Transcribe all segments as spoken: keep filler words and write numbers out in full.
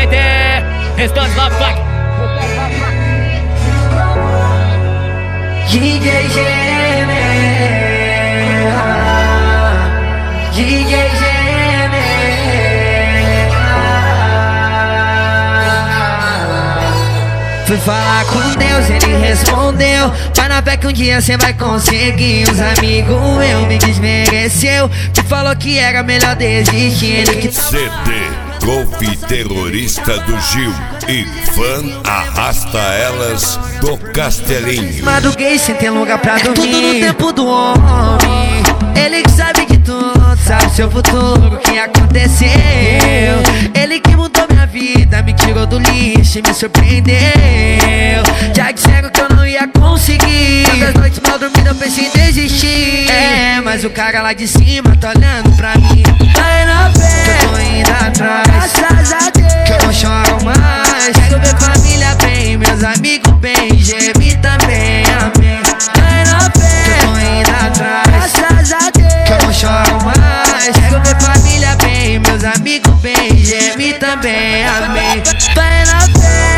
meter. Restante Love Funk. D J Gene, D J Gene. Fui falar com Deus, ele respondeu: vai na fé que um dia cê vai conseguir. Os amigos eu me desmereceu, que falou que era melhor desistir. Ele que C D Golf Terrorista do Gil e Van Arrasta Elas do Castelinho. Madruguei sem ter lugar pra dormir. É tudo no tempo do homem. Ele que sabe de tudo, sabe seu futuro, o que aconteceu. Ele que mudou minha vida, me tirou do lixo e me surpreendeu. Já disseram que eu não ia conseguir. Tantas noites mal dormidas eu pensei em desistir. É, mas o cara lá de cima tá olhando pra mim. Vai na fé, que eu tô indo atrás. Graças a Deus, que eu não choro mais. Quero ver família bem, meus amigos bem, geme também, amém. Vai na fé, que eu tô indo atrás. Graças a Deus, que eu não choro mais. Quero ver família bem, meus amigos bem, geme também, amém. Vai na fé.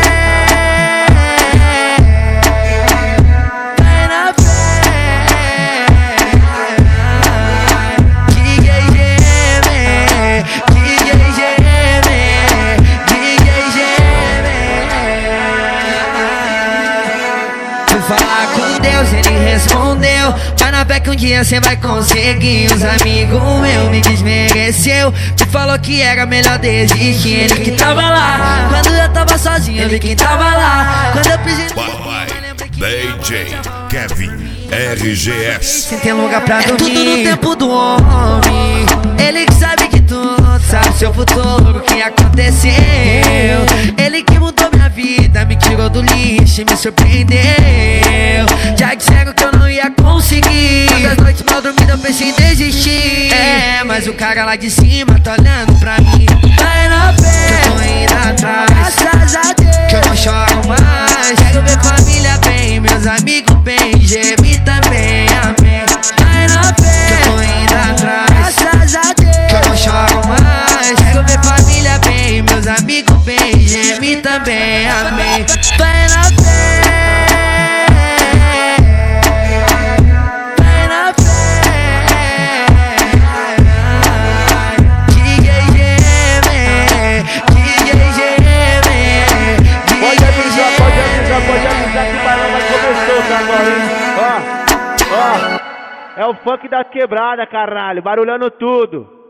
Falar com Deus, ele respondeu: vai na fé que um dia cê vai conseguir. Os amigos eu me desmereceu, que falou que era melhor desistir. Ele que tava lá quando eu tava sozinho, ele que tava lá quando eu precisei. Papai, D J Kevin R G S. Sem ter lugar pra dormir. É tudo no tempo do homem. Ele que sabe de tudo, sabe seu futuro, o que aconteceu. Ele que mudou minha vida, me tirou do lixo e me surpreendeu. Já disseram que eu não ia conseguir. Tantas noites mal dormidas eu pensei em desistir. É, mas o cara lá de cima tá olhando pra mim. Vai na fé, que eu tô indo atrás. Graças a Deus, que eu não choro mais. Quero ver família bem, meus amigos bem, geme também, amém. Vai na fé, que eu tô indo atrás. Graças a Deus, que eu não choro mais. Quero ver família bem, meus amigos bem, geme também, amém. Vai na fé. É o funk da quebrada, caralho, barulhando tudo.